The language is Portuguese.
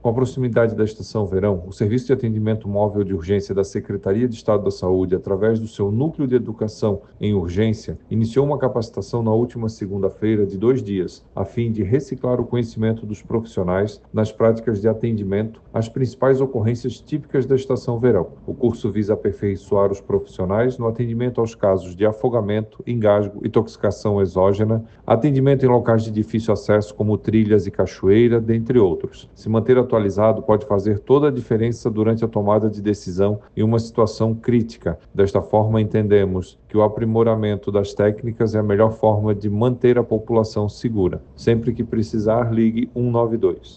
Com a proximidade da estação verão, o Serviço de Atendimento Móvel de Urgência da Secretaria de Estado da Saúde, através do seu Núcleo de Educação em Urgência, iniciou uma capacitação na última segunda-feira de 2 dias, a fim de reciclar o conhecimento dos profissionais nas práticas de atendimento às principais ocorrências típicas da estação verão. O curso visa aperfeiçoar os profissionais no atendimento aos casos de afogamento, engasgo, intoxicação exógena, atendimento em locais de difícil acesso como trilhas e cachoeira, dentre outros. Se manter atualizado pode fazer toda a diferença durante a tomada de decisão em uma situação crítica. Desta forma, entendemos que o aprimoramento das técnicas é a melhor forma de manter a população segura. Sempre que precisar, ligue 192.